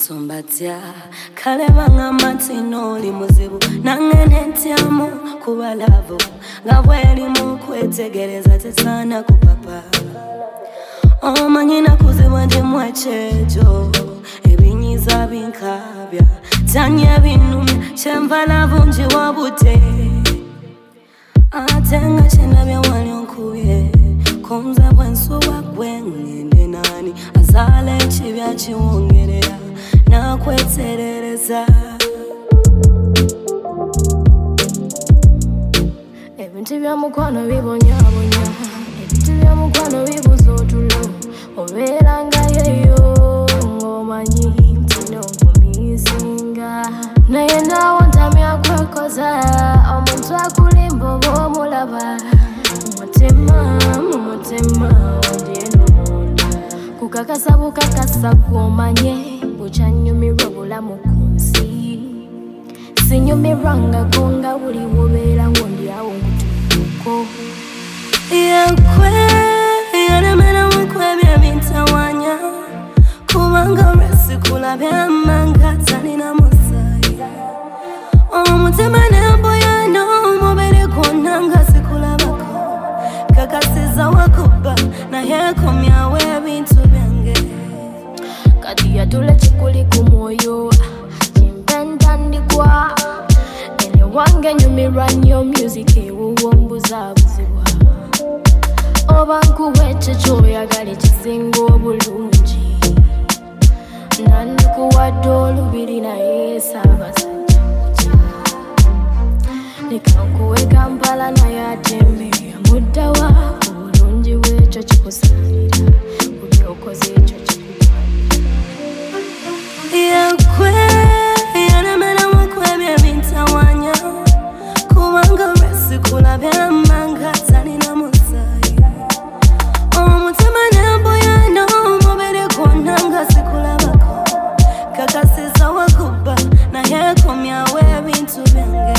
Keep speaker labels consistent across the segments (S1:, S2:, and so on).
S1: Tumbatia kaleba ngamatino oli muzibu nangene ntyamu kubalavu ngabweli mukwetegereza tesana kupapa omanyina kuzibwa ndi mwechejo ebinyiza binkabya tanya binumya chemvala nji wabute atenga chenabya wali onkuye konza bwansuwa gwengende nani azale chibya chiwongerera na kweterereza ebintu bya mukwano bibonyabonya ebintu bya mukwano bibuzotulo oberanga yeyo ngomanyi ntino kumisinga naye nawantamya kwekoza omuntu akulimba oba omulaba mumutima wandyeno munda kukakasa bukakasa kwomanye bukyanyumirwa bulamu ku nsi sinyumirwanga konga buli wobeera ngondi awo ngutuko yakwe yalemera mukwebya bintawanya kubanga olwesikulabya manga talina musayi omutima nemboyano omubiri gwonna sikulabako kakasiza wakuba naye komyawo ebintu byange kati yatula kikuli ku mwoyo chimpentandikwa ene wange nyumirwa nnyo music ewuwombuzabuzibwa oba nkuwa ekyo kyoyagala ekisinga obulungi nandikuwadde olubiri naye saabasajja kukya nikankuwe Kampala naye atembe yamuddawa obulungi bwekyo kikusalira kubyokoze ekyo yakwe yalemera mukwebya bintawanya kubanga olwesikulabya manga talina musayi omutima nemboyano omubiri gwonna nga sikulabako kakasiza wakuba naye komyawo ebintu byange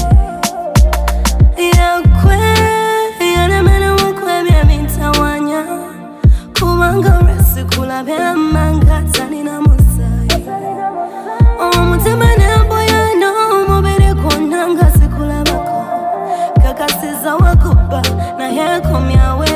S1: yakwe yalemera mukwebya bintawanya kubanga olwesikulabya manga talina musayi omutima nemboyano omubiri gwonna nga sikulabako kakasiza wakuba naye komyawo